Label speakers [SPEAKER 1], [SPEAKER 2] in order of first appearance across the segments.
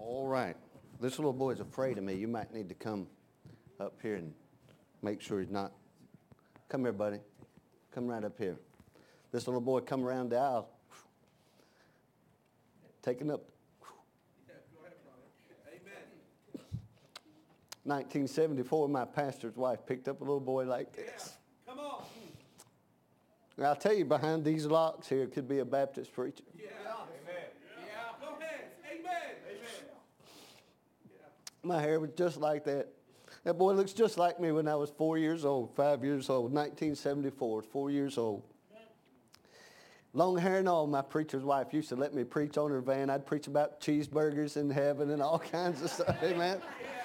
[SPEAKER 1] All right. This little boy's afraid of me. You might need to come up here and make sure he's not. Come here, buddy. Come right up here. This little boy come around the aisle. Taking up.
[SPEAKER 2] Yeah, go ahead, brother. Amen.
[SPEAKER 1] 1974, my pastor's wife picked up a little boy like this.
[SPEAKER 2] Yeah. Come on.
[SPEAKER 1] And I'll tell you, behind these locks here could be a Baptist preacher.
[SPEAKER 2] Yeah. Amen. Yeah. Go ahead. Amen. Amen.
[SPEAKER 1] My hair was just like that. That boy looks just like me when I was 4 years old, 5 years old, 1974, 4 years old. Long hair and all, my preacher's wife used to let me preach on her van. I'd preach about cheeseburgers in heaven and all kinds of stuff. Amen.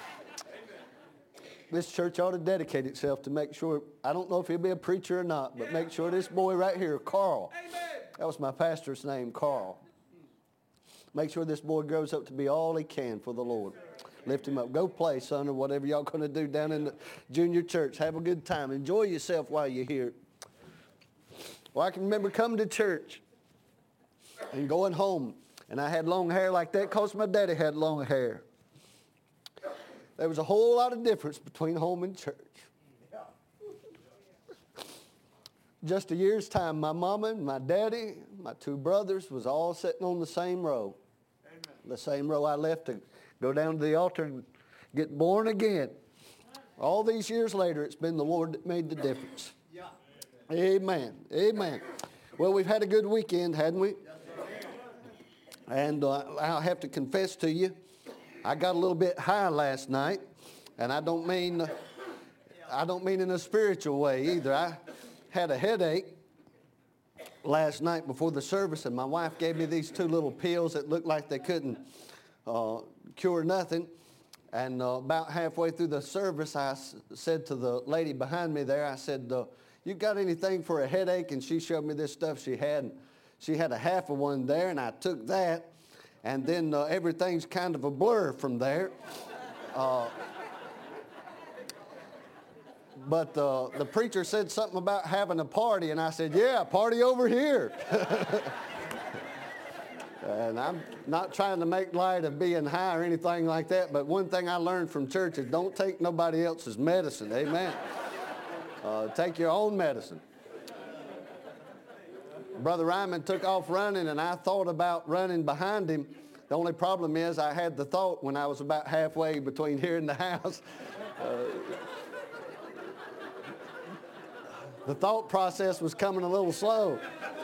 [SPEAKER 1] This church ought to dedicate itself to make sure, I don't know if he'll be a preacher or not, but make sure this boy right here, Carl, that was my pastor's name, Carl. Make sure this boy grows up to be all he can for the Lord. Lift him up. Go play, son, or whatever y'all going to do down in the junior church. Have a good time. Enjoy yourself while you're here. Well, I can remember coming to church and going home, and I had long hair like that because my daddy had long hair. There was a whole lot of difference between home and church. Just a year's time, my mama and my daddy, my two brothers was all sitting on the same row. Amen. The same row I left to go down to the altar and get born again. All these years later, it's been the Lord that made the difference. Yeah. Amen. Amen. Well, we've had a good weekend, hadn't we? And I'll have to confess to you, I got a little bit high last night, and I don't mean in a spiritual way either. I had a headache last night before the service, and my wife gave me these two little pills that looked like they couldn't cure nothing. And about halfway through the service, I said to the lady behind me there, I said, you got anything for a headache? And she showed me this stuff she had. And she had a half of one there, and I took that. And then everything's kind of a blur from there. But the preacher said something about having a party, and I said, yeah, party over here. And I'm not trying to make light of being high or anything like that, but one thing I learned from church is don't take nobody else's medicine. Amen. Take your own medicine. Brother Ryman took off running, and I thought about running behind him. The only problem is I had the thought when I was about halfway between here and the house. The thought process was coming a little slow.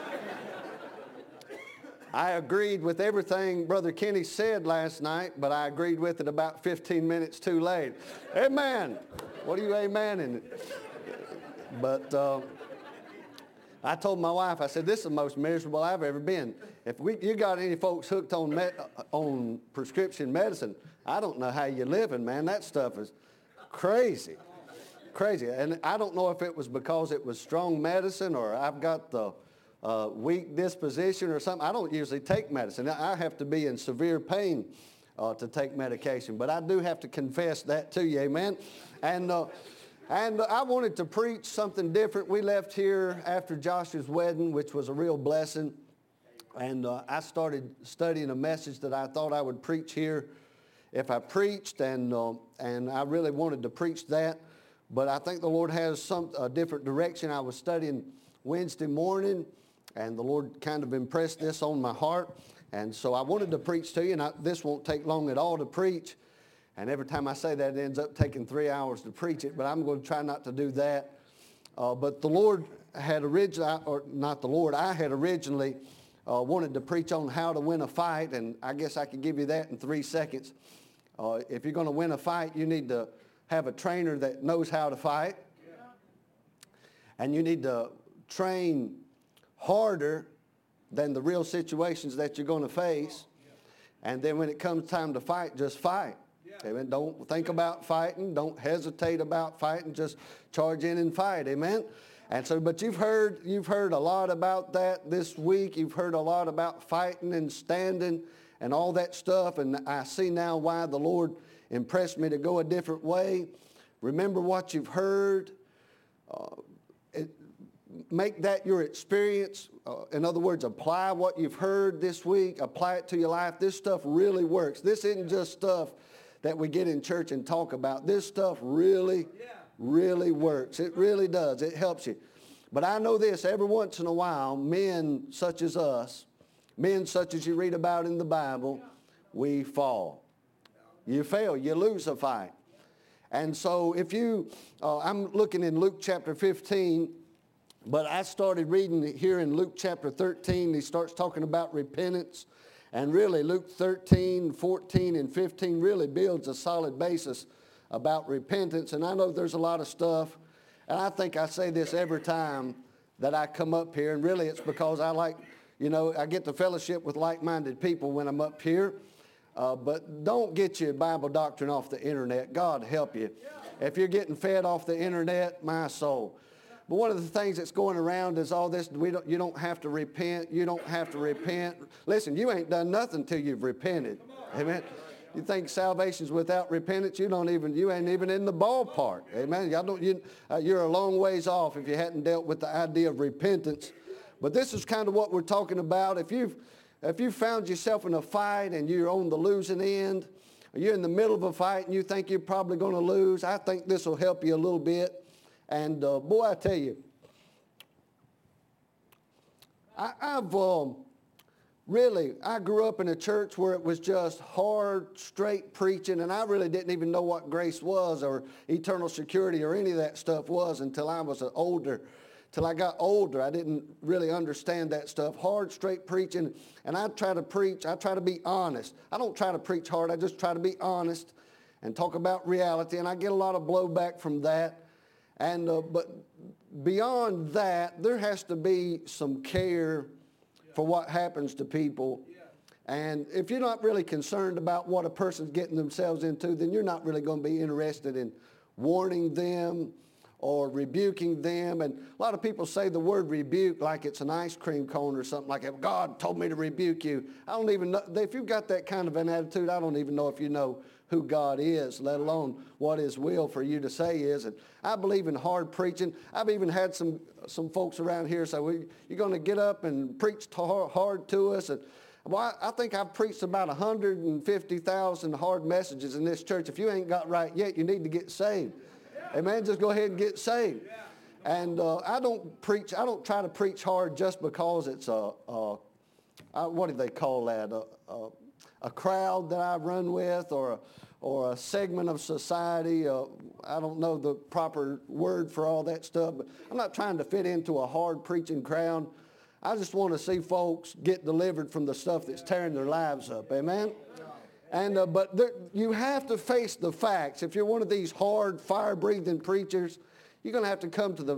[SPEAKER 1] I agreed with everything Brother Kenny said last night, but I agreed with it about 15 minutes too late. Amen. What are you amening? But I told my wife, I said, this is the most miserable I've ever been. If you got any folks hooked on prescription medicine, I don't know how you're living, man. That stuff is crazy. Crazy. And I don't know if it was because it was strong medicine or I've got the weak disposition or something. I don't usually take medicine. I have to be in severe pain to take medication. But I do have to confess that to you, amen? And I wanted to preach something different. We left here after Joshua's wedding, which was a real blessing. And I started studying a message that I thought I would preach here if I preached. And I really wanted to preach that. But I think the Lord has a different direction. I was studying Wednesday morning, and the Lord kind of impressed this on my heart. And so I wanted to preach to you, and this won't take long at all to preach. And every time I say that, it ends up taking 3 hours to preach it, but I'm going to try not to do that. But the Lord had originally, or not the Lord, I had originally wanted to preach on how to win a fight, and I guess I could give you that in 3 seconds. If you're going to win a fight, you need to have a trainer that knows how to fight. And you need to train harder than the real situations that you're going to face. And then when it comes time to fight, just fight. Amen. Don't think about fighting. Don't hesitate about fighting. Just charge in and fight. Amen. And so, but you've heard a lot about that this week. You've heard a lot about fighting and standing and all that stuff. And I see now why the Lord impressed me to go a different way. Remember what you've heard. make that your experience. In other words, apply what you've heard this week. Apply it to your life. This stuff really works. This isn't just stuff that we get in church and talk about. This stuff really works. It really does. It helps you. But I know this, every once in a while, men such as us, men such as you read about in the Bible, we fall. You fail. You lose a fight. And so if you, I'm looking in Luke chapter 15, but I started reading it here in Luke chapter 13. He starts talking about repentance. And really Luke 13, 14, and 15 really builds a solid basis about repentance. And I know there's a lot of stuff, and I think I say this every time that I come up here, and really it's because I like, I get to fellowship with like-minded people when I'm up here. But don't get your Bible doctrine off the internet. God help you. If you're getting fed off the internet, my soul. But one of the things that's going around is all this, you don't have to repent. You don't have to repent. Listen, you ain't done nothing till you've repented. Amen. You think salvation's without repentance? You ain't even in the ballpark. Amen. You're a long ways off if you hadn't dealt with the idea of repentance. But this is kind of what we're talking about. If you found yourself in a fight and you're on the losing end, or you're in the middle of a fight and you think you're probably going to lose, I think this will help you a little bit. And boy, I tell you, I grew up in a church where it was just hard, straight preaching, and I really didn't even know what grace was or eternal security or any of that stuff was until I was older. Till I got older, I didn't really understand that stuff. Hard, straight preaching, and I try to preach. I try to be honest. I don't try to preach hard. I just try to be honest and talk about reality, and I get a lot of blowback from that. And but beyond that, there has to be some care for what happens to people. And if you're not really concerned about what a person's getting themselves into, then you're not really going to be interested in warning them or rebuking them. And a lot of people say the word rebuke like it's an ice cream cone or something like that. God told me to rebuke you. I don't even know. If you've got that kind of an attitude, I don't even know if you know who God is, let alone what His will for you to say is. And I believe in hard preaching. I've even had some folks around here say, well, you're going to get up and preach hard to us. And well, I think I've preached about 150,000 hard messages in this church. If you ain't got right yet, you need to get saved. Amen. Just go ahead and get saved. And I don't try to preach hard just because it's what do they call that? A crowd that I run with, or a segment of society. I don't know the proper word for all that stuff, but I'm not trying to fit into a hard preaching crowd. I just want to see folks get delivered from the stuff that's tearing their lives up. Amen. And but you have to face the facts. If you're one of these hard, fire-breathing preachers, you're going to have to come to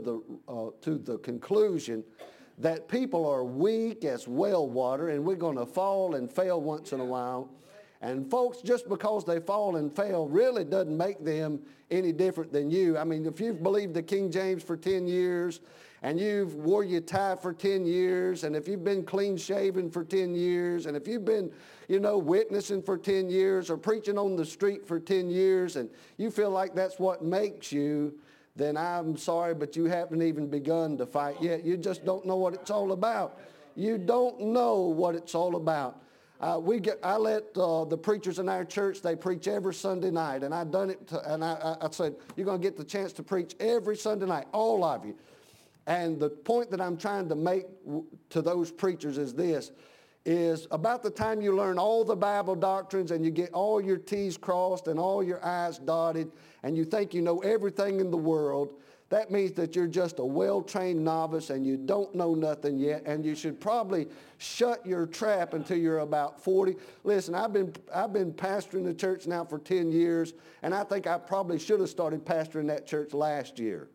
[SPEAKER 1] the conclusion that people are weak as well water, and we're going to fall and fail once in a while. And folks, just because they fall and fail really doesn't make them any different than you. I mean, if you've believed the King James for 10 years, and you've wore your tie for 10 years, and if you've been clean-shaven for 10 years, and if you've been, witnessing for 10 years or preaching on the street for 10 years, and you feel like that's what makes you, then I'm sorry, but you haven't even begun to fight yet. You just don't know what it's all about. You don't know what it's all about. I let the preachers in our church, they preach every Sunday night, and I done it, and I said, you're going to get the chance to preach every Sunday night, all of you. And the point that I'm trying to make to those preachers is this, is about the time you learn all the Bible doctrines and you get all your T's crossed and all your I's dotted and you think you know everything in the world, that means that you're just a well-trained novice and you don't know nothing yet, and you should probably shut your trap until you're about 40. Listen, I've been pastoring the church now for 10 years, and I think I probably should have started pastoring that church last year.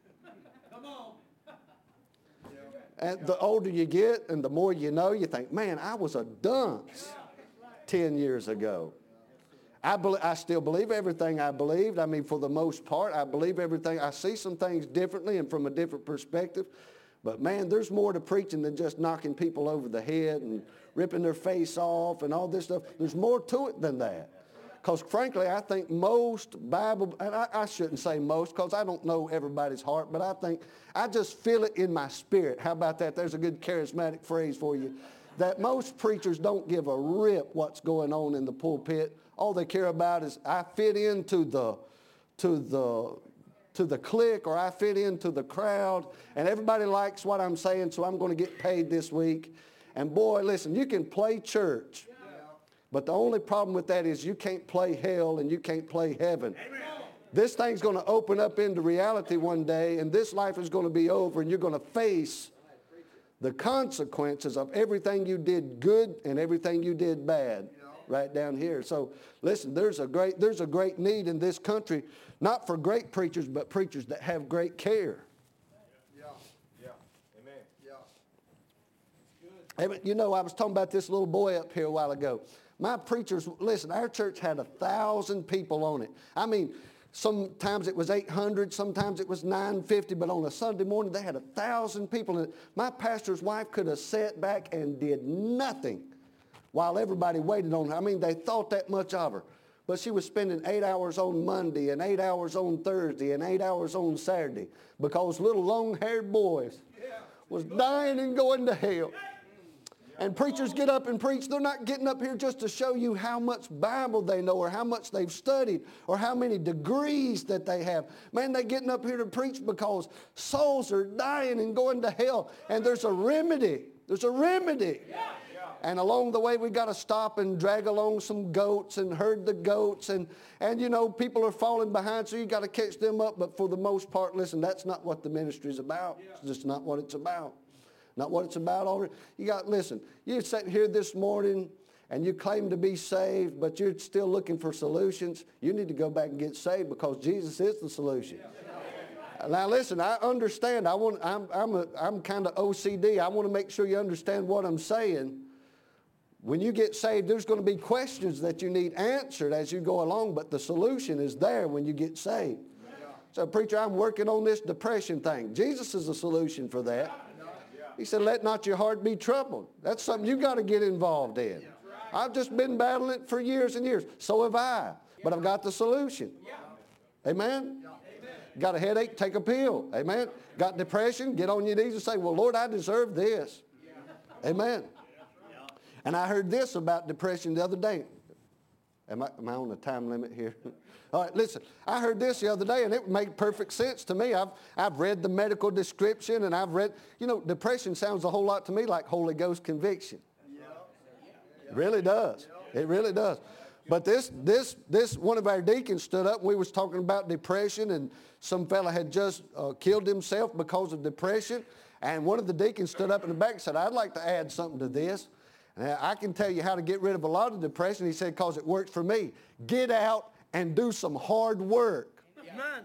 [SPEAKER 1] And the older you get and the more you know, you think, man, I was a dunce 10 years ago. I still believe everything I believed. I mean, for the most part, I believe everything. I see some things differently and from a different perspective. But, man, there's more to preaching than just knocking people over the head and ripping their face off and all this stuff. There's more to it than that. Because frankly, I think most Bible, and I shouldn't say most because I don't know everybody's heart, but I just feel it in my spirit. How about that? There's a good charismatic phrase for you. That most preachers don't give a rip what's going on in the pulpit. All they care about is I fit into the clique, or I fit into the crowd, and everybody likes what I'm saying, so I'm going to get paid this week. And boy, listen, you can play church, but the only problem with that is you can't play hell and you can't play heaven. Amen. This thing's going to open up into reality one day, and this life is going to be over, and you're going to face the consequences of everything you did good and everything you did bad right down here. So listen, there's a great need in this country, not for great preachers, but preachers that have great care.
[SPEAKER 2] Yeah. Amen.
[SPEAKER 1] Yeah. You know, I was talking about this little boy up here a while ago. My preachers, listen, our church had 1,000 people on it. I mean, sometimes it was 800, sometimes it was 950, but on a Sunday morning they had 1,000 people in it. My pastor's wife could have sat back and did nothing while everybody waited on her. I mean, they thought that much of her. But she was spending 8 hours on Monday and 8 hours on Thursday and 8 hours on Saturday because little long-haired boys was dying and going to hell. And preachers get up and preach. They're not getting up here just to show you how much Bible they know or how much they've studied or how many degrees that they have. Man, they're getting up here to preach because souls are dying and going to hell. And there's a remedy. There's a remedy. And along the way, we got to stop and drag along some goats and herd the goats. And you know, people are falling behind, so you got to catch them up. But for the most part, listen, that's not what the ministry is about. It's just not what it's about. Not what it's about already. Listen, you're sitting here this morning and you claim to be saved, but you're still looking for solutions. You need to go back and get saved because Jesus is the solution. Now listen, I understand. I'm kind of OCD. I want to make sure you understand what I'm saying. When you get saved, there's going to be questions that you need answered as you go along, but the solution is there when you get saved. So preacher, I'm working on this depression thing. Jesus is the solution for that. He said, let not your heart be troubled. That's something you got to get involved in. I've just been battling it for years and years. So have I. But I've got the solution. Amen? Got a headache? Take a pill. Amen? Got depression? Get on your knees and say, well, Lord, I deserve this. Amen? And I heard this about depression the other day. Am I on a time limit here? All right, listen, I heard this the other day, and it made perfect sense to me. I've read the medical description, and I've read, you know, depression sounds a whole lot to me like Holy Ghost conviction. It really does. It really does. But this one of our deacons stood up, and we was talking about depression, and some fella had just killed himself because of depression, and one of the deacons stood up in the back and said, I'd like to add something to this. I can tell you how to get rid of a lot of depression. He said, because it works for me. Get out and do some hard work. Amen.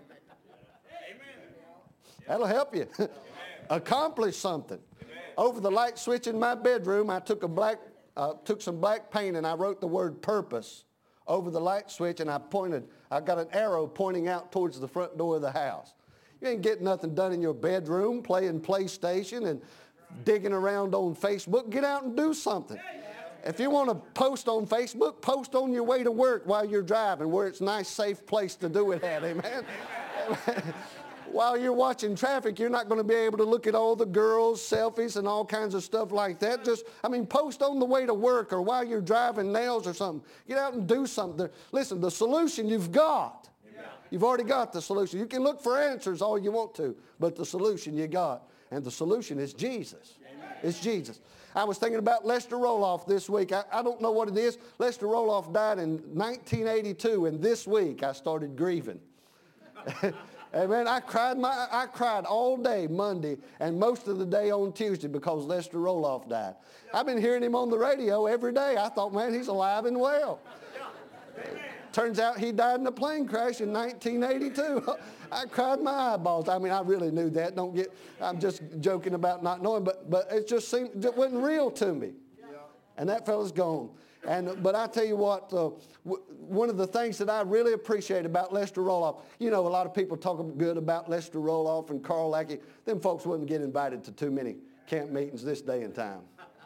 [SPEAKER 1] That'll help you. Accomplish something. Amen. Over the light switch in my bedroom, I took some black paint and I wrote the word purpose over the light switch, and I got an arrow pointing out towards the front door of the house. You ain't getting nothing done in your bedroom, playing PlayStation and digging around on Facebook. Get out and do something. If you want to post on Facebook, post on your way to work while you're driving, where it's a nice, safe place to do it at, amen? While you're watching traffic, you're not going to be able to look at all the girls' selfies and all kinds of stuff like that. Post on the way to work or while you're driving nails or something. Get out and do something. Listen, the solution you've got. You've already got the solution. You can look for answers all you want to, but the solution you got. And the solution is Jesus. It's Jesus. I was thinking about Lester Roloff this week. I don't know what it is. Lester Roloff died in 1982, and this week I started grieving. Amen. I cried all day Monday and most of the day on Tuesday because Lester Roloff died. I've been hearing him on the radio every day. I thought, man, he's alive and well. Turns out he died in a plane crash in 1982. I cried my eyeballs. I mean, I really knew that. I'm just joking about not knowing, but it just it wasn't real to me. And that fella's gone. But I tell you what, one of the things that I really appreciate about Lester Roloff, you know, a lot of people talk good about Lester Roloff and Carl Lackey. Them folks wouldn't get invited to too many camp meetings this day and time.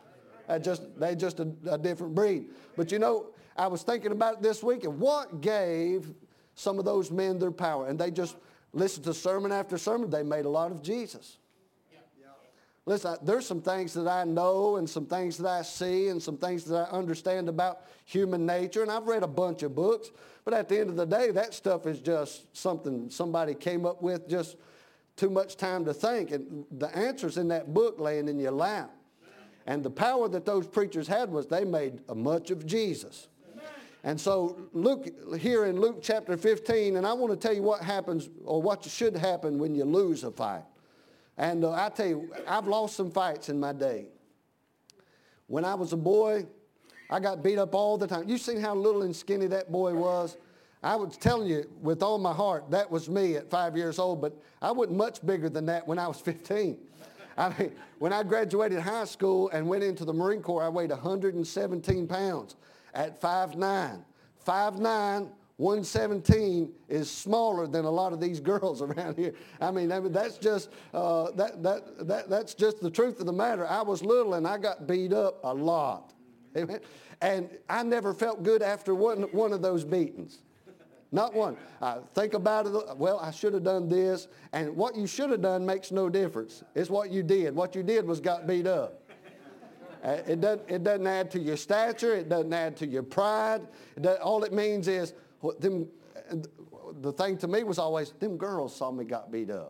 [SPEAKER 1] They're just a different breed. But you know, I was thinking about it this week, and what gave some of those men their power? And they just listened to sermon after sermon. They made a lot of Jesus. Listen, there's some things that I know and some things that I see and some things that I understand about human nature, and I've read a bunch of books, but at the end of the day, that stuff is just something somebody came up with, just too much time to think, and the answer's in that book laying in your lap. And the power that those preachers had was they made much of Jesus. And so here in Luke chapter 15, and I want to tell you what happens or what should happen when you lose a fight. And I tell you, I've lost some fights in my day. When I was a boy, I got beat up all the time. You seen how little and skinny that boy was? I was telling you with all my heart, that was me at 5 years old, but I wasn't much bigger than that when I was 15. I mean, when I graduated high school and went into the Marine Corps, I weighed 117 pounds at 5'9". 5'9", 117 is smaller than a lot of these girls around here. I mean that's just that's just the truth of the matter. I was little and I got beat up a lot. Amen. And I never felt good after one of those beatings. Not one. Think about it. Well, I should have done this. And what you should have done makes no difference. It's what you did. What you did was got beat up. It doesn't add to your stature. It doesn't add to your pride. All it means is, the thing to me was always, them girls saw me got beat up.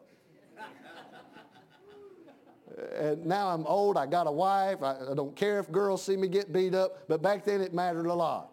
[SPEAKER 1] And now I'm old. I got a wife. I don't care if girls see me get beat up. But back then it mattered a lot.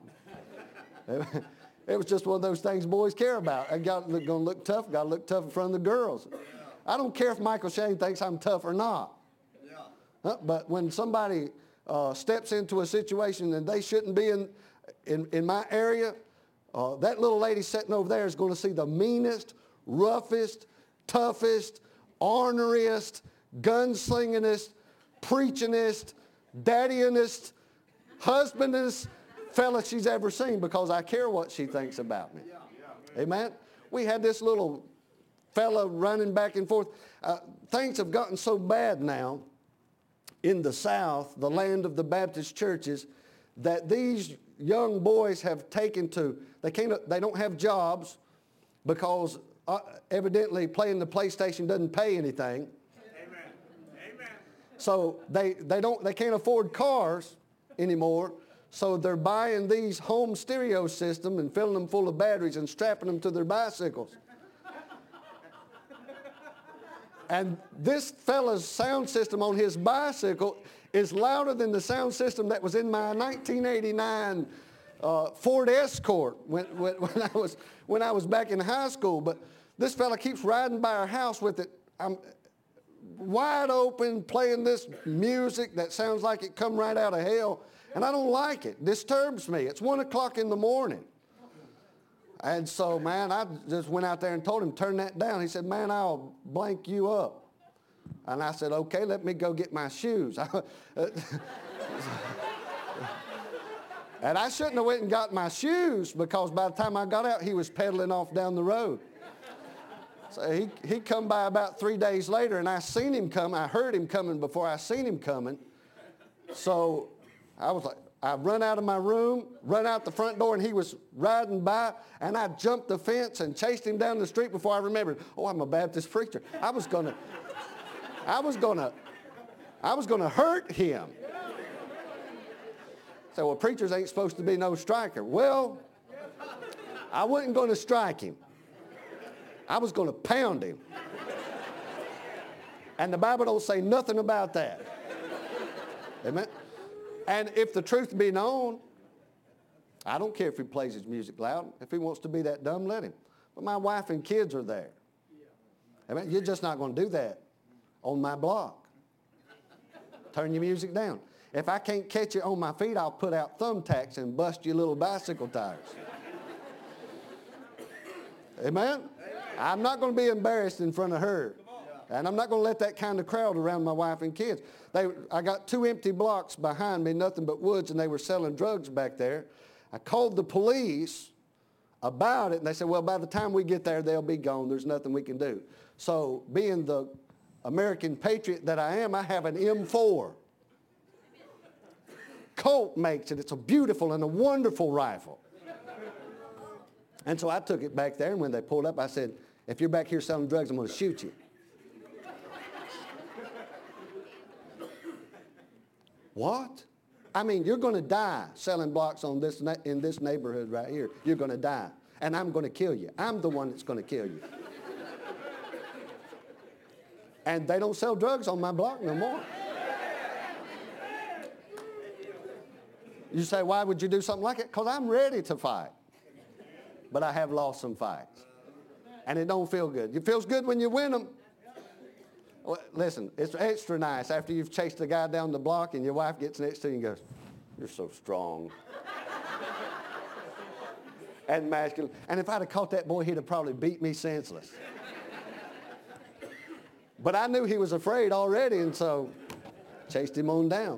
[SPEAKER 1] It was just one of those things boys care about. I got going to look tough. Got to look tough in front of the girls. I don't care if Michael Shane thinks I'm tough or not. But when somebody steps into a situation and they shouldn't be in my area, that little lady sitting over there is going to see the meanest, roughest, toughest, orneriest, gunslingingest, preachingest, daddyingest, husbandest fella she's ever seen, because I care what she thinks about me. Amen? We had this little fella running back and forth. Things have gotten so bad now in the South, the land of the Baptist churches, that these young boys have taken to, they don't have jobs because evidently playing the PlayStation doesn't pay anything. Amen. So they can't afford cars anymore. So they're buying these home stereo systems and filling them full of batteries and strapping them to their bicycles. And this fella's sound system on his bicycle is louder than the sound system that was in my 1989 Ford Escort when I was back in high school. But this fella keeps riding by our house with it. I'm wide open, playing this music that sounds like it come right out of hell. And I don't like it. It disturbs me. It's 1 o'clock in the morning. And so, man, I just went out there and told him, turn that down. He said, man, I'll blank you up. And I said, okay, let me go get my shoes. And I shouldn't have went and got my shoes, because by the time I got out, he was pedaling off down the road. So he come by about 3 days later, and I seen him come. I heard him coming before I seen him coming. So I was like, I run out of my room, run out the front door, and he was riding by, and I jumped the fence and chased him down the street before I remembered, oh, I'm a Baptist preacher. I was gonna hurt him. So, well, preachers ain't supposed to be no striker. Well, I wasn't going to strike him. I was going to pound him. And the Bible don't say nothing about that. Amen? And if the truth be known, I don't care if he plays his music loud. If he wants to be that dumb, let him. But my wife and kids are there. Amen? You're just not going to do that on my block. Turn your music down. If I can't catch you on my feet, I'll put out thumbtacks and bust your little bicycle tires. Amen? I'm not going to be embarrassed in front of her. And I'm not going to let that kind of crowd around my wife and kids. I got 2 empty blocks behind me, nothing but woods, and they were selling drugs back there. I called the police about it, and they said, well, by the time we get there, they'll be gone. There's nothing we can do. So being the American patriot that I am, I have an M4. Colt makes it. It's a beautiful and a wonderful rifle. And so I took it back there, and when they pulled up, I said, if you're back here selling drugs, I'm going to shoot you. What? I mean, you're going to die selling blocks on in this neighborhood right here. You're going to die. And I'm going to kill you. I'm the one that's going to kill you. And they don't sell drugs on my block no more. You say, why would you do something like it? Because I'm ready to fight. But I have lost some fights. And it don't feel good. It feels good when you win them. Well, listen, it's extra nice after you've chased a guy down the block and your wife gets next to you and goes, you're so strong. And masculine. And if I'd have caught that boy, he'd have probably beat me senseless. But I knew he was afraid already, and so chased him on down.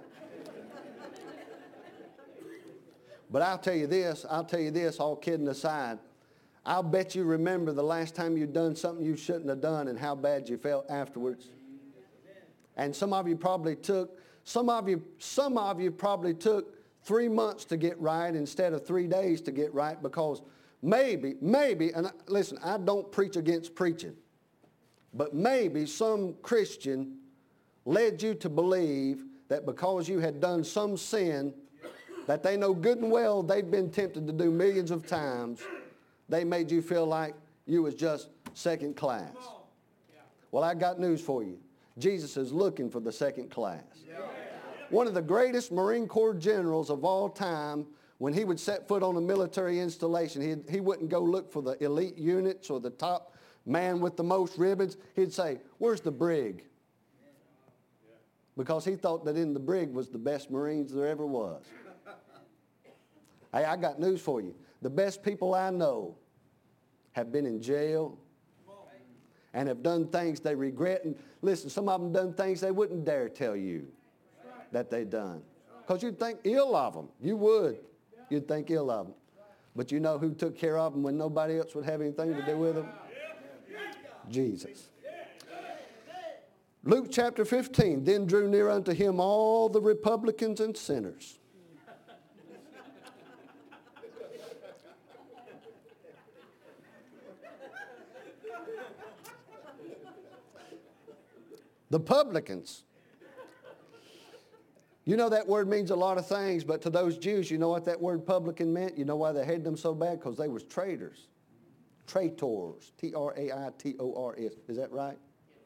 [SPEAKER 1] But I'll tell you this, all kidding aside, I'll bet you remember the last time you'd done something you shouldn't have done and how bad you felt afterwards. And some of you probably took 3 months to get right instead of 3 days to get right, because maybe, and listen, I don't preach against preaching, but maybe some Christian led you to believe that because you had done some sin that they know good and well they've been tempted to do millions of times, they made you feel like you was just second class. Well, I got news for you. Jesus is looking for the second class. One of the greatest Marine Corps generals of all time, when he would set foot on a military installation, he wouldn't go look for the elite units or the top man with the most ribbons. He'd say, where's the brig? Because he thought that in the brig was the best Marines there ever was. Hey, I got news for you. The best people I know have been in jail and have done things they regret. And listen, some of them done things they wouldn't dare tell you that they done. Because you'd think ill of them. You would. You'd think ill of them. But you know who took care of them when nobody else would have anything to do with them? Jesus. Luke chapter 15, then drew near unto him all the republicans and sinners. The publicans. You know that word means a lot of things, but to those Jews, you know what that word publican meant? You know why they hated them so bad? Because they was traitors. Traitors. Traitors. Is that right?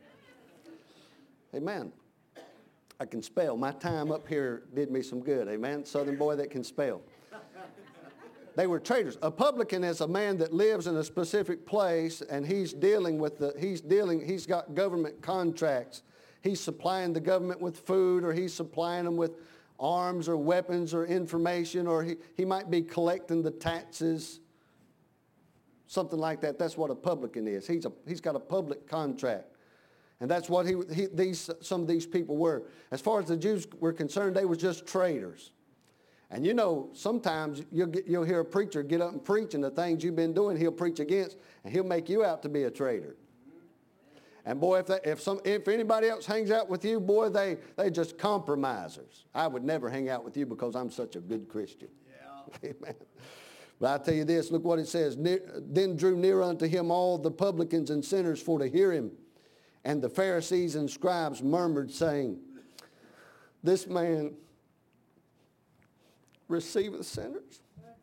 [SPEAKER 1] Amen. I can spell. My time up here did me some good. Amen. Southern boy that can spell. They were traitors. A publican is a man that lives in a specific place and he's got government contracts. He's supplying the government with food, or he's supplying them with arms or weapons or information, or he might be collecting the taxes, something like that. That's what a publican is. He's got a public contract. And that's what some of these people were. As far as the Jews were concerned, they were just traitors. And you know, sometimes you'll hear a preacher get up and preach, and the things you've been doing he'll preach against, and he'll make you out to be a traitor. And boy, if anybody else hangs out with you, boy, they just compromisers. I would never hang out with you because I'm such a good Christian. Yeah. Amen. But I tell you this, look what it says. Then drew near unto him all the publicans and sinners for to hear him. And the Pharisees and scribes murmured, saying, this man receiveth sinners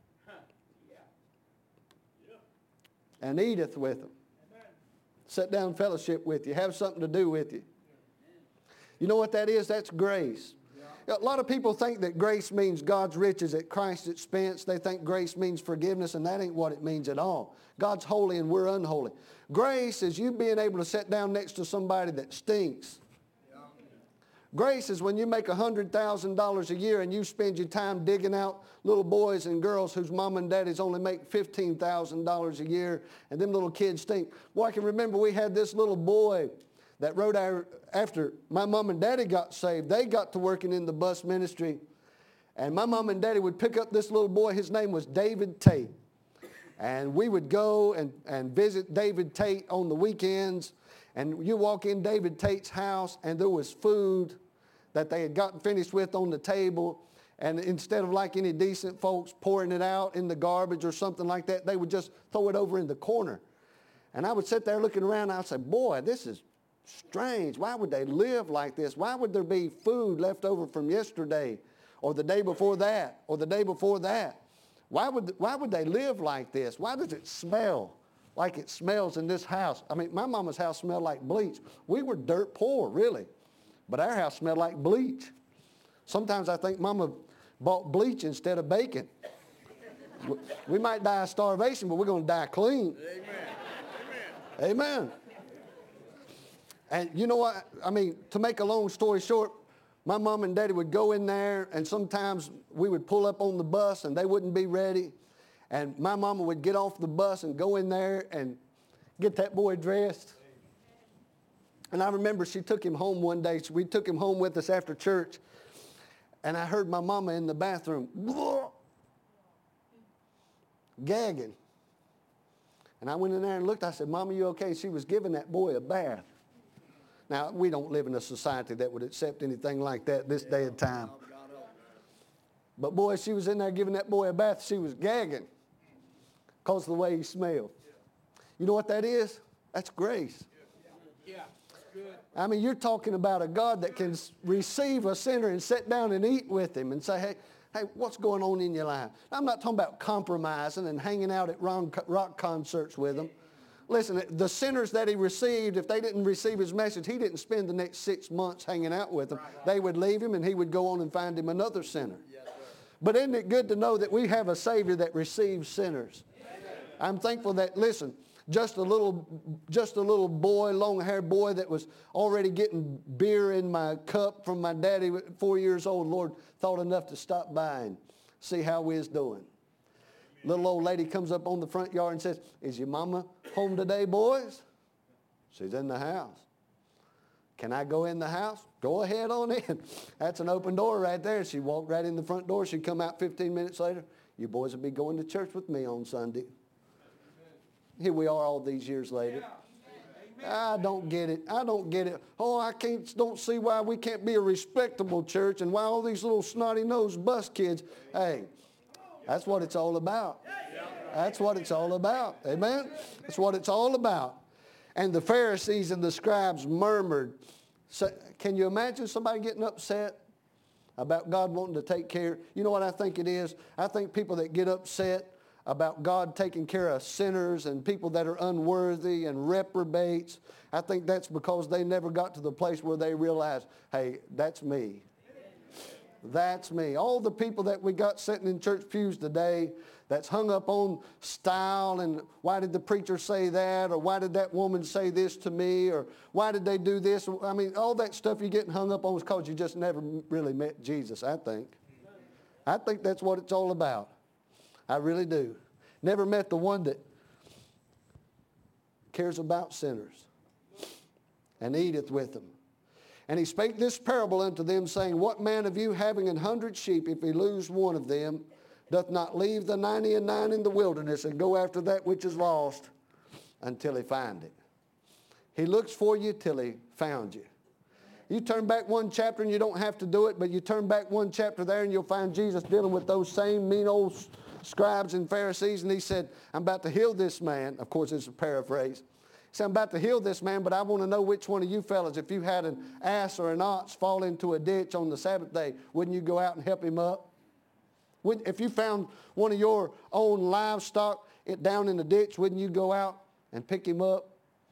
[SPEAKER 1] and eateth with them. Sit down and fellowship with you. Have something to do with you. You know what that is? That's grace. A lot of people think that grace means God's riches at Christ's expense. They think grace means forgiveness, and that ain't what it means at all. God's holy and we're unholy. Grace is you being able to sit down next to somebody that stinks. Grace is when you make $100,000 a year and you spend your time digging out little boys and girls whose mom and daddies only make $15,000 a year, and them little kids stink. Well, I can remember we had this little boy that rode after my mom and daddy got saved. They got to working in the bus ministry, and my mom and daddy would pick up this little boy. His name was David Tate. And we would go and visit David Tate on the weekends, and you walk in David Tate's house, and there was food that they had gotten finished with on the table, And instead of like any decent folks pouring it out in the garbage or something like that, they would just throw it over in the corner. And I would sit there looking around and I would say, boy, this is strange. Why would they live like this? Why would there be food left over from yesterday or the day before that or the day before that? Why would they live like this? Why does it smell like it smells in this house? I mean, my mama's house smelled like bleach. We were dirt poor, really. But our house smelled like bleach. Sometimes I think Mama bought bleach instead of bacon. We might die of starvation, but we're going to die clean. Amen. Amen. And you know what? I mean, to make a long story short, my mom and daddy would go in there, and sometimes we would pull up on the bus, and they wouldn't be ready. And my mama would get off the bus and go in there and get that boy dressed. And I remember she took him home one day. We took him home with us after church. And I heard my mama in the bathroom, gagging. And I went in there and looked. I said, Mama, you okay? She was giving that boy a bath. Now, we don't live in a society that would accept anything like that this day and time. But boy, she was in there giving that boy a bath. She was gagging because of the way he smelled. You know what that is? That's grace.
[SPEAKER 2] Yeah, that's good.
[SPEAKER 1] I mean, you're talking about a God that can receive a sinner and sit down and eat with him and say, hey, what's going on in your life? Now, I'm not talking about compromising and hanging out at rock concerts with them. Listen, the sinners that he received, if they didn't receive his message, he didn't spend the next 6 months hanging out with them. They would leave him and he would go on and find him another sinner. But isn't it good to know that we have a Savior that receives sinners? I'm thankful that, listen, just a little boy, long-haired boy that was already getting beer in my cup from my daddy at 4 years old, Lord thought enough to stop by and see how we was doing. Little old lady comes up on the front yard and says, is your mama home today, boys? She's in the house. Can I go in the house? Go ahead on in. That's an open door right there. She walked right in the front door. She'd come out 15 minutes later. You boys will be going to church with me on Sunday. Here we are all these years later. I don't get it. I don't get it. Oh, don't see why we can't be a respectable church and why all these little snotty-nosed bus kids. Hey, that's what it's all about. That's what it's all about. Amen? That's what it's all about. And the Pharisees and the scribes murmured. So, can you imagine somebody getting upset about God wanting to take care? You know what I think it is? I think people that get upset about God taking care of sinners and people that are unworthy and reprobates, I think that's because they never got to the place where they realize, hey, that's me. That's me. All the people that we got sitting in church pews today that's hung up on style and why did the preacher say that, or why did that woman say this to me, or why did they do this? I mean, all that stuff you're getting hung up on is because you just never really met Jesus, I think. I think that's what it's all about. I really do. Never met the one that cares about sinners and eateth with them. And he spake this parable unto them, saying, what man of you, having 100 sheep, if he lose one of them, doth not leave the 99 in the wilderness and go after that which is lost until he find it? He looks for you till he found you. You turn back one chapter and you don't have to do it, but you turn back one chapter there and you'll find Jesus dealing with those same mean old scribes and Pharisees. And he said, I'm about to heal this man. Of course, it's a paraphrase. He said, I'm about to heal this man, but I want to know which one of you fellas, if you had an ass or an ox fall into a ditch on the Sabbath day, wouldn't you go out and help him up? If you found one of your own livestock down in the ditch, wouldn't you go out and pick him up?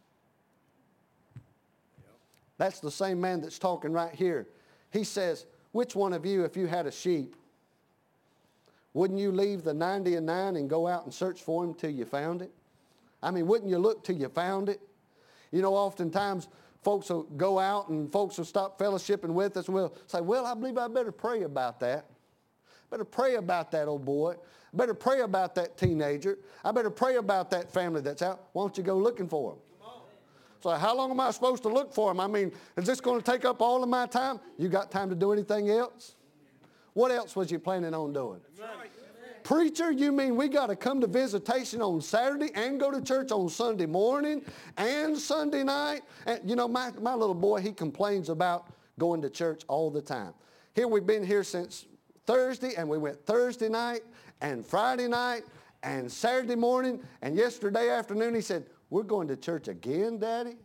[SPEAKER 1] That's the same man that's talking right here. He says, which one of you, if you had a sheep, wouldn't you leave the 99 and go out and search for him till you found it? I mean, wouldn't you look till you found it? You know, oftentimes folks will go out and folks will stop fellowshipping with us and we'll say, well, I believe I better pray about that. Better pray about that old boy. I better pray about that teenager. I better pray about that family that's out. Why don't you go looking for them? So how long am I supposed to look for them? I mean, is this going to take up all of my time? You got time to do anything else? What else was you planning on doing? Amen. Preacher, you mean we got to come to visitation on Saturday and go to church on Sunday morning and Sunday night? And you know, my little boy, he complains about going to church all the time. Here we've been here since Thursday, and we went Thursday night and Friday night and Saturday morning, and yesterday afternoon he said, we're going to church again, Daddy?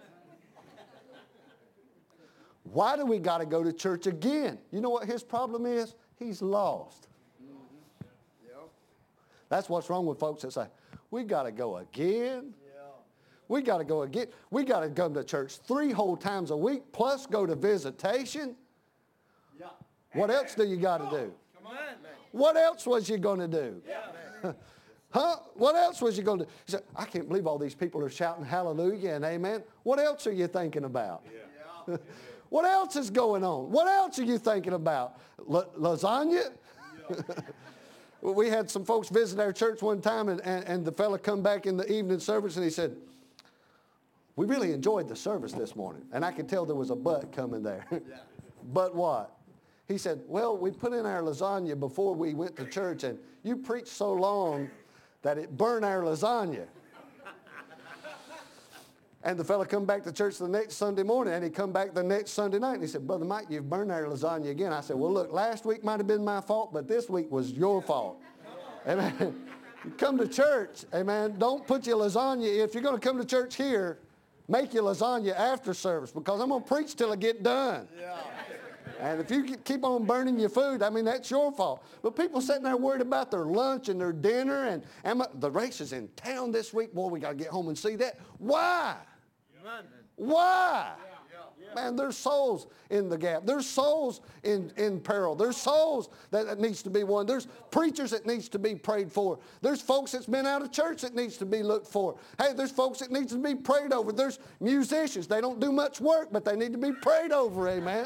[SPEAKER 1] Why do we got to go to church again? You know what his problem is? He's lost. That's what's wrong with folks that say, we got to go again. We got to go again. We got to come to church 3 whole times a week, plus go to visitation. What else do you got to do? What else was you going to do? Huh? What else was you going to do? You say, I can't believe all these people are shouting hallelujah and amen. What else are you thinking about? What else is going on? What else are you thinking about? Lasagna? We had some folks visit our church one time, and the fella come back in the evening service, and he said, we really enjoyed the service this morning. And I could tell there was a but coming there. But what? He said, well, we put in our lasagna before we went to church, and you preached so long that it burned our lasagna. And the fella come back to church the next Sunday morning, and he come back the next Sunday night, and he said, Brother Mike, you've burned our lasagna again. I said, well, look, last week might have been my fault, but this week was your fault. Amen. You come to church, amen, don't put your lasagna, if you're going to come to church here, make your lasagna after service, because I'm going to preach till I get done. And if you keep on burning your food, I mean, that's your fault. But people sitting there worried about their lunch and their dinner, and the race is in town this week. Boy, we got to get home and see that. Why? Why? Man, there's souls in the gap. There's souls in peril. There's souls that needs to be won. There's preachers that needs to be prayed for. There's folks that's been out of church that needs to be looked for. Hey, there's folks that needs to be prayed over. There's musicians. They don't do much work, but they need to be prayed over, amen.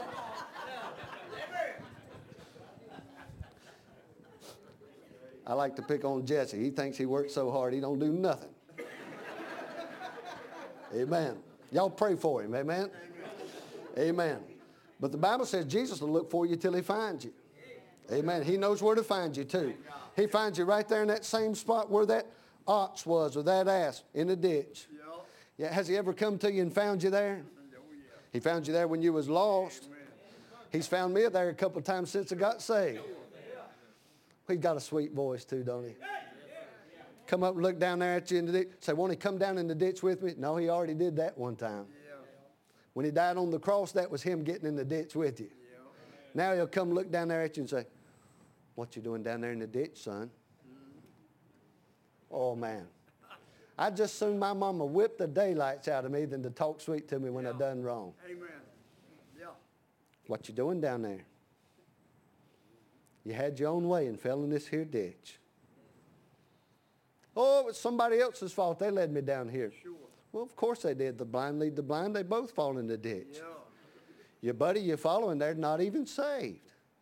[SPEAKER 1] I like to pick on Jesse. He thinks he works so hard he don't do nothing. Amen. Y'all pray for him. Amen. Amen. But the Bible says Jesus will look for you till he finds you. Amen. He knows where to find you too. He finds you right there in that same spot where that ox was or that ass in the ditch. Yeah. Has he ever come to you and found you there? He found you there when you was lost. He's found me there a couple of times since I got saved. He's got a sweet voice too, don't he? Come up and look down there at you in the ditch. Say, won't he come down in the ditch with me? No, he already did that one time. When he died on the cross, that was him getting in the ditch with you. Now he'll come look down there at you and say, what you doing down there in the ditch, son? Oh, man. I'd just soon my mama whip the daylights out of me than to talk sweet to me when I done wrong.
[SPEAKER 3] Amen. Yeah.
[SPEAKER 1] What you doing down there? You had your own way and fell in this here ditch. Oh, it was somebody else's fault. They led me down here.
[SPEAKER 3] Sure.
[SPEAKER 1] Well, of course they did. The blind lead the blind. They both fall in the ditch.
[SPEAKER 3] Yeah.
[SPEAKER 1] Your buddy you're following, they're not even saved.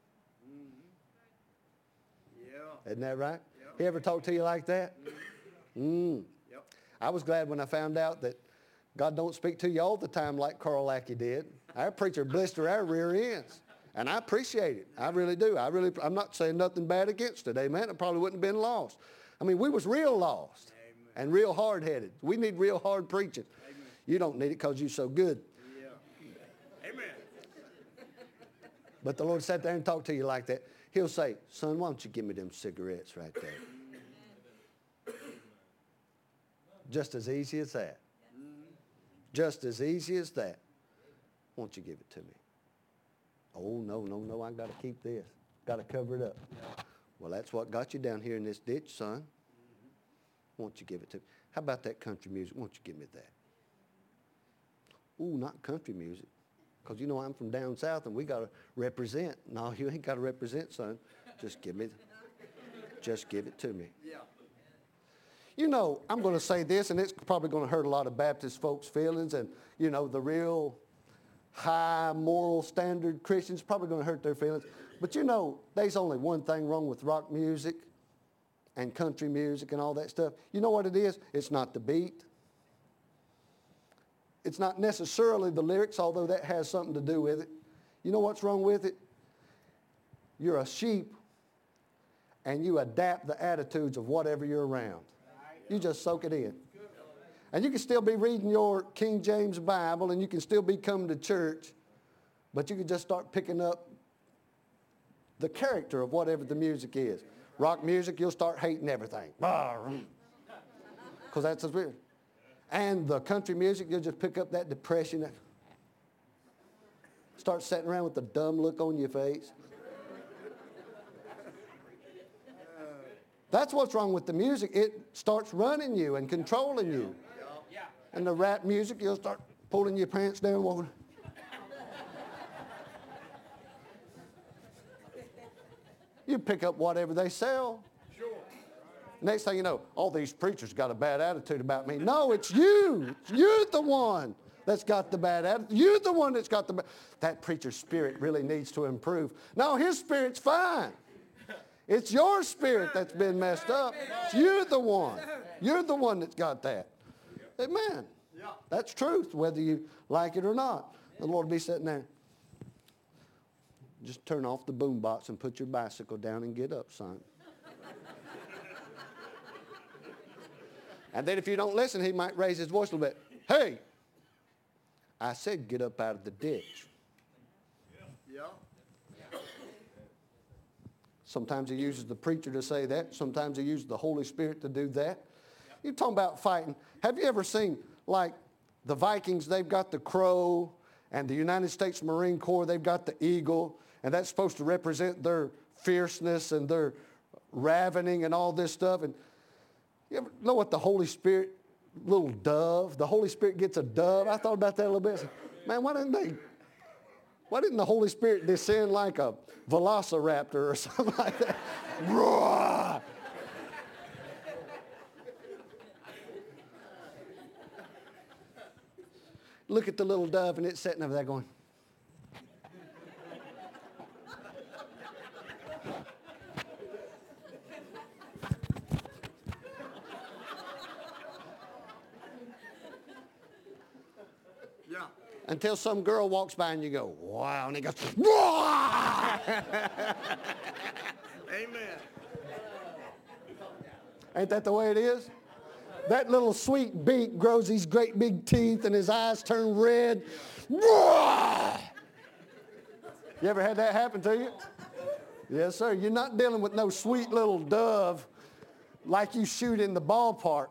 [SPEAKER 3] Yeah.
[SPEAKER 1] Isn't that right?
[SPEAKER 3] Yep.
[SPEAKER 1] He ever talk to you like that?
[SPEAKER 3] Yep.
[SPEAKER 1] I was glad when I found out that God don't speak to you all the time like Carl Lackey did. Our preacher blister our rear ends. And I appreciate it. I really do. I'm not saying nothing bad against it. Amen. I probably wouldn't have been lost. I mean, we was real lost.
[SPEAKER 3] Amen.
[SPEAKER 1] And real hard-headed. We need real hard preaching.
[SPEAKER 3] Amen.
[SPEAKER 1] You don't need it because you're so good.
[SPEAKER 3] Yeah. Amen.
[SPEAKER 1] But the Lord sat there and talked to you like that. He'll say, son, why don't you give me them cigarettes right there? Just as easy as that. Just as easy as that. Won't you give it to me? Oh, no, I got to keep this. Got to cover it up. Well, that's what got you down here in this ditch, son. Won't you give it to me? How about that country music? Won't you give me that? Ooh, not country music. Because you know I'm from down south and we got to represent. No, you ain't got to represent, son. Just give it to me.
[SPEAKER 3] Yeah.
[SPEAKER 1] You know, I'm going to say this, and it's probably going to hurt a lot of Baptist folks' feelings, and, you know, the real high moral standard Christians probably going to hurt their feelings. But, you know, there's only one thing wrong with rock music and country music and all that stuff. You know what it is? It's not the beat. It's not necessarily the lyrics, although that has something to do with it. You know what's wrong with it? You're a sheep, and you adapt the attitudes of whatever you're around. You just soak it in. And you can still be reading your King James Bible, and you can still be coming to church, but you can just start picking up the character of whatever the music is. Rock music, you'll start hating everything. Because that's the spirit. And the country music, you'll just pick up that depression. Start sitting around with a dumb look on your face. That's what's wrong with the music. It starts running you and controlling you. And the rap music, you'll start pulling your pants down, walking. You pick up whatever they sell.
[SPEAKER 3] Sure.
[SPEAKER 1] Next thing you know, all these preachers got a bad attitude about me. No, it's you. You're the one that's got the bad attitude. You're the one that's got the bad. That preacher's spirit really needs to improve. No, his spirit's fine. It's your spirit that's been messed up. You're the one. You're the one that's got that. Amen. That's truth, whether you like it or not. The Lord will be sitting there. Just turn off the boombox and put your bicycle down and get up, son. And then if you don't listen, he might raise his voice a little bit. Hey, I said get up out of the ditch.
[SPEAKER 3] Yeah.
[SPEAKER 1] Sometimes he uses the preacher to say that. Sometimes he uses the Holy Spirit to do that. You're talking about fighting. Have you ever seen, like, the Vikings, they've got the crow, and the United States Marine Corps, they've got the eagle, and that's supposed to represent their fierceness and their ravening and all this stuff. And you ever know what the Holy Spirit, little dove, the Holy Spirit gets a dove? I thought about that a little bit. Man, why didn't the Holy Spirit descend like a velociraptor or something like that? Roar! Look at the little dove, and it's sitting over there going.
[SPEAKER 3] Yeah.
[SPEAKER 1] Until some girl walks by and you go, wow, and he goes, Wah!
[SPEAKER 3] Amen.
[SPEAKER 1] Ain't that the way it is? That little sweet beak grows these great big teeth and his eyes turn red. Wah! You ever had that happen to you? Yes, sir. You're not dealing with no sweet little dove like you shoot in the ballpark.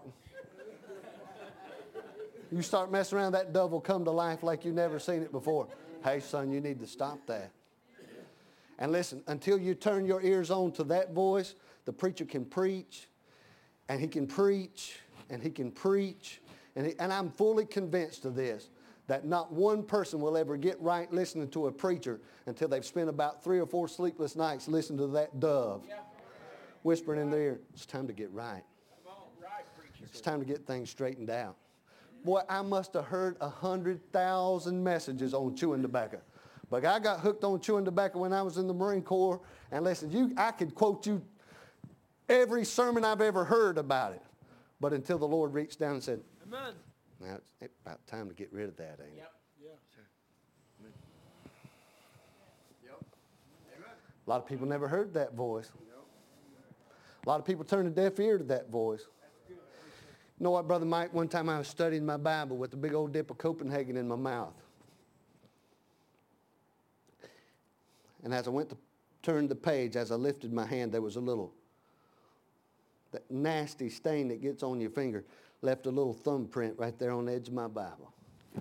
[SPEAKER 1] You start messing around, that dove will come to life like you've never seen it before. Hey, son, you need to stop that. And listen, until you turn your ears on to that voice, the preacher can preach, and he can preach, and he can preach. And I'm fully convinced of this, that not one person will ever get right listening to a preacher until they've spent about 3 or 4 sleepless nights listening to that dove whispering in their ear, it's time to get right. It's time to get things straightened out. Boy, I must have heard 100,000 messages on chewing tobacco. But I got hooked on chewing tobacco when I was in the Marine Corps. And listen, I could quote you every sermon I've ever heard about it. But until the Lord reached down and said,
[SPEAKER 2] Amen.
[SPEAKER 1] now it's about time to get rid of that, ain't it?
[SPEAKER 2] Yep.
[SPEAKER 3] Yep. Amen.
[SPEAKER 1] A lot of people never heard that voice. A lot of people turned a deaf ear to that voice. You know what, Brother Mike? One time I was studying my Bible with a big old dip of Copenhagen in my mouth. And as I went to turn the page, as I lifted my hand, there was that nasty stain that gets on your finger, left a little thumbprint right there on the edge of my Bible.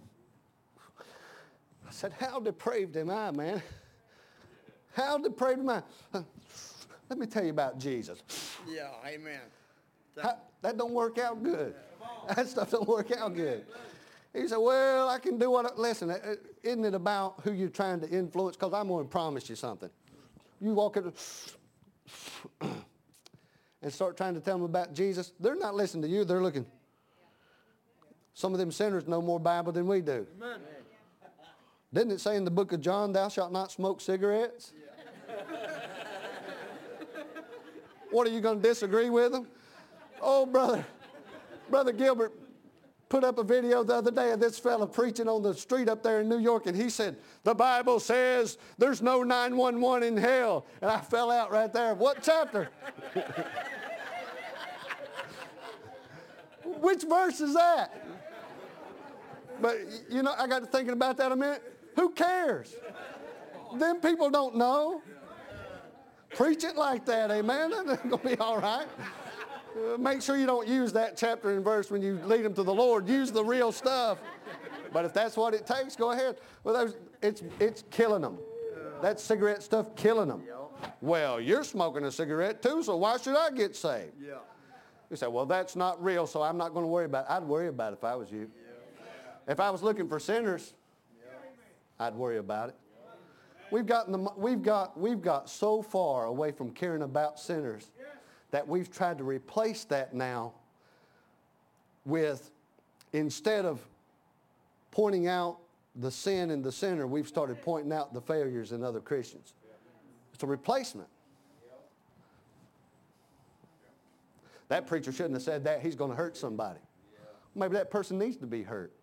[SPEAKER 1] I said, how depraved am I, man? How depraved am I? Let me tell you about Jesus.
[SPEAKER 3] Yeah, amen.
[SPEAKER 1] That don't work out good. That stuff don't work out good. He said, well, I can do listen, isn't it about who you're trying to influence? Because I'm going to promise you something. You walk in and start trying to tell them about Jesus, they're not listening to you, they're looking. Some of them sinners know more Bible than we do.
[SPEAKER 2] Amen.
[SPEAKER 1] Didn't it say in the book of John, thou shalt not smoke cigarettes? What, are you going to disagree with them? Oh, Brother Gilbert put up a video the other day of this fella preaching on the street up there in New York, and he said, the Bible says there's no 911 in hell. And I fell out right there. What chapter? Which verse is that? But, you know, I got to thinking about that a minute. Who cares? Them people don't know. Preach it like that, amen? It's going to be all right. Make sure you don't use that chapter and verse when you lead them to the Lord. Use the real stuff. But if that's what it takes, go ahead. Well, it's killing them. That cigarette stuff killing them. Well, you're smoking a cigarette too, so why should I get saved?
[SPEAKER 3] Yeah.
[SPEAKER 1] You say, well, that's not real, so I'm not going to worry about it. I'd worry about it if I was you. If I was looking for sinners, I'd worry about it. We've got so far away from caring about sinners that we've tried to replace that now with, instead of pointing out the sin in the sinner, we've started pointing out the failures in other Christians. It's a replacement. That preacher shouldn't have said that. He's going to hurt somebody. Maybe that person needs to be hurt.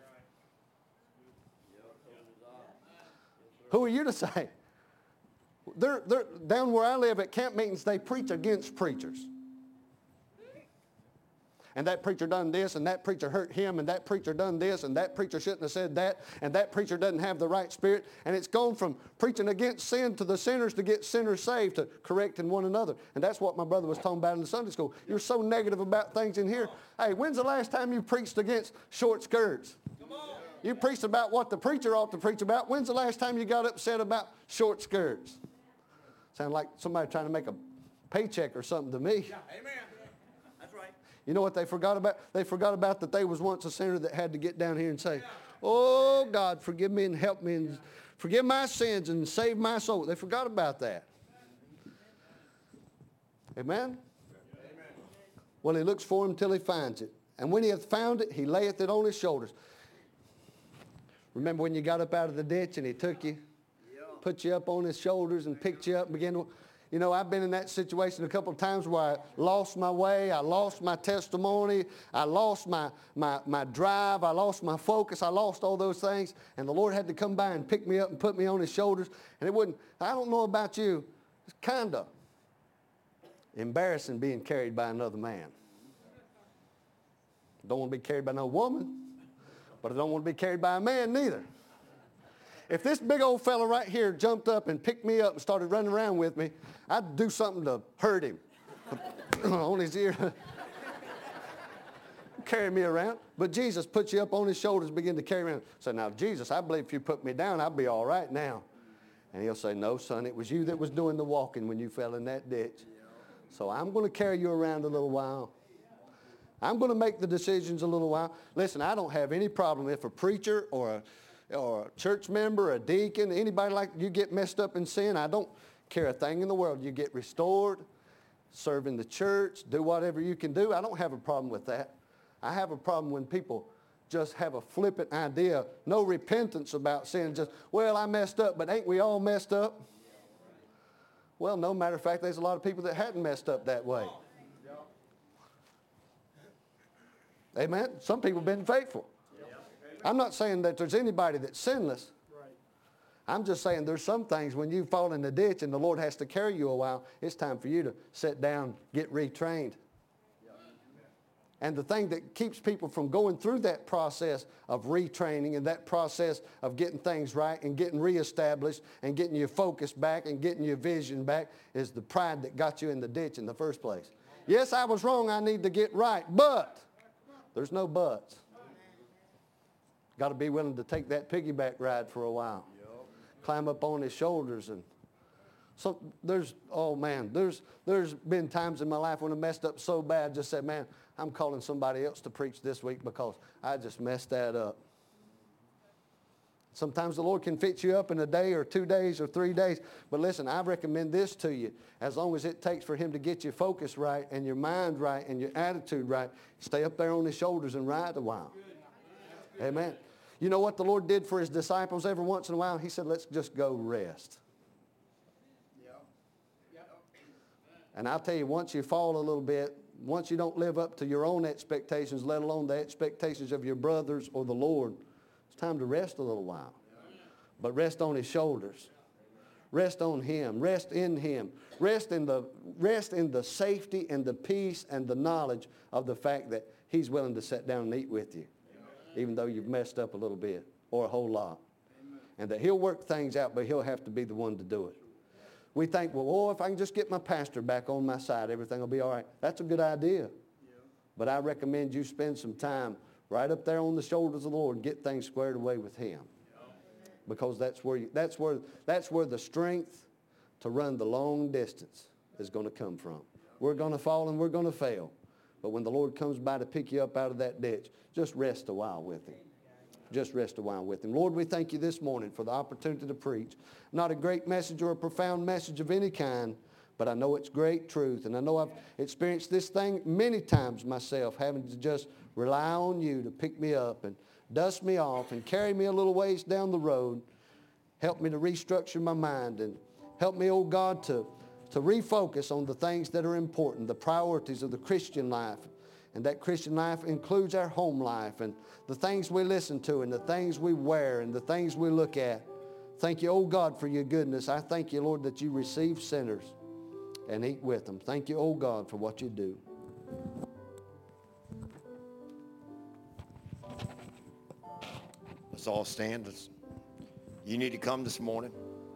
[SPEAKER 1] Who are you to say? They're down where I live at camp meetings, they preach against preachers. And that preacher done this, and that preacher hurt him, and that preacher done this, and that preacher shouldn't have said that, and that preacher doesn't have the right spirit. And it's gone from preaching against sin to the sinners to get sinners saved, to correcting one another. And that's what my brother was talking about in the Sunday school. You're so negative about things in here. Hey, when's the last time you preached against short skirts? You preached about what the preacher ought to preach about. When's the last time you got upset about short skirts? Sound like somebody trying to make a paycheck or something to me.
[SPEAKER 3] Yeah. Amen. That's right.
[SPEAKER 1] You know what they forgot about? They forgot about that they was once a sinner that had to get down here and say, oh, God, forgive me and help me and forgive my sins and save my soul. They forgot about that. Amen? Well, he looks for him till he finds it. And when he hath found it, he layeth it on his shoulders. Remember when you got up out of the ditch and he took you, put you up on his shoulders and picked you up and began to... You know, I've been in that situation a couple of times where I lost my way, I lost my testimony, I lost my drive, I lost my focus, I lost all those things, and the Lord had to come by and pick me up and put me on his shoulders. And it wouldn't, I don't know about you, it's kind of embarrassing being carried by another man. Don't want to be carried by no woman, but I don't want to be carried by a man neither. If this big old fella right here jumped up and picked me up and started running around with me, I'd do something to hurt him on his ear. Carry me around. But Jesus put you up on his shoulders and begin to carry around. So now, Jesus, I believe if you put me down, I'll be all right now. And he'll say, no, son, it was you that was doing the walking when you fell in that ditch. So I'm going to carry you around a little while. I'm going to make the decisions a little while. Listen, I don't have any problem if a preacher or a church member, a deacon, anybody like you get messed up in sin. I don't care a thing in the world. You get restored, serve in the church, do whatever you can do. I don't have a problem with that. I have a problem when people just have a flippant idea, no repentance about sin, just, well, I messed up, but ain't we all messed up? Well, no, matter of fact, there's a lot of people that hadn't messed up that way. Amen? Some people have been faithful. I'm not saying that there's anybody that's sinless. I'm just saying there's some things when you fall in the ditch and the Lord has to carry you a while, it's time for you to sit down, get retrained. And the thing that keeps people from going through that process of retraining and that process of getting things right and getting reestablished and getting your focus back and getting your vision back is the pride that got you in the ditch in the first place. Yes, I was wrong. I need to get right. But there's no buts. Got to be willing to take that piggyback ride for a while. Climb up on his shoulders. And so there's been times in my life when I messed up so bad, just said, man, I'm calling somebody else to preach this week because I just messed that up. Sometimes the Lord can fix you up in a day or 2 days or 3 days. But listen, I recommend this to you. As long as it takes for him to get your focus right and your mind right and your attitude right, stay up there on his shoulders and ride a while. Amen. You know what the Lord did for his disciples every once in a while? He said, let's just go rest. And I'll tell you, once you fall a little bit, once you don't live up to your own expectations, let alone the expectations of your brothers or the Lord, it's time to rest a little while. But rest on his shoulders. Rest on him. Rest in him. Rest in the safety and the peace and the knowledge of the fact that he's willing to sit down and eat with you, even though you've messed up a little bit or a whole lot. And that he'll work things out, but he'll have to be the one to do it. We think, well, oh, if I can just get my pastor back on my side, everything will be all right. That's a good idea. But I recommend you spend some time right up there on the shoulders of the Lord and get things squared away with Him. Because that's where the strength to run the long distance is going to come from. We're going to fall and we're going to fail. But when the Lord comes by to pick you up out of that ditch, just rest a while with Him. Just rest a while with Him. Lord, we thank you this morning for the opportunity to preach. Not a great message or a profound message of any kind, but I know it's great truth. And I know I've experienced this thing many times myself, having to just rely on you to pick me up and dust me off and carry me a little ways down the road. Help me to restructure my mind and help me, oh God, to refocus on the things that are important, the priorities of the Christian life. And that Christian life includes our home life and the things we listen to and the things we wear and the things we look at. Thank you, oh God, for your goodness. I thank you, Lord, that you receive sinners and eat with them. Thank you, oh God, for what you do.
[SPEAKER 4] Let's all stand. You need to come this morning.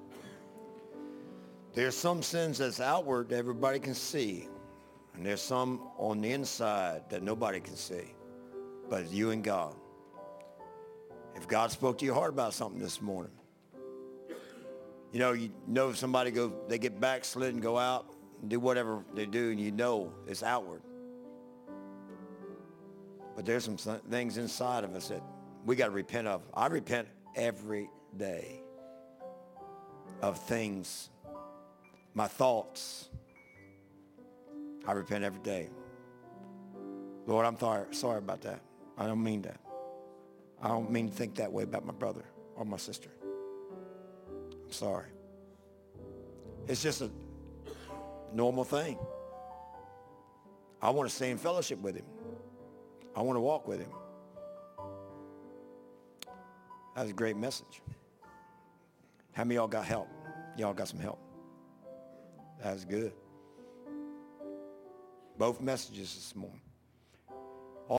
[SPEAKER 4] There's some sins that's outward that everybody can see. And there's some on the inside that nobody can see. But it's you and God. If God spoke to your heart about something this morning, you know if somebody they get backslid and go out and do whatever they do, and you know it's outward. But there's some things inside of us that we got to repent of. I repent every day of things, my thoughts. I repent every day. Lord, I'm sorry about that. I don't mean that. I don't mean to think that way about my brother or my sister. I'm sorry. It's just a normal thing. I want to stay in fellowship with him. I want to walk with him. That was a great message. How many of y'all got help? Y'all got some help. That was good. Both messages this morning.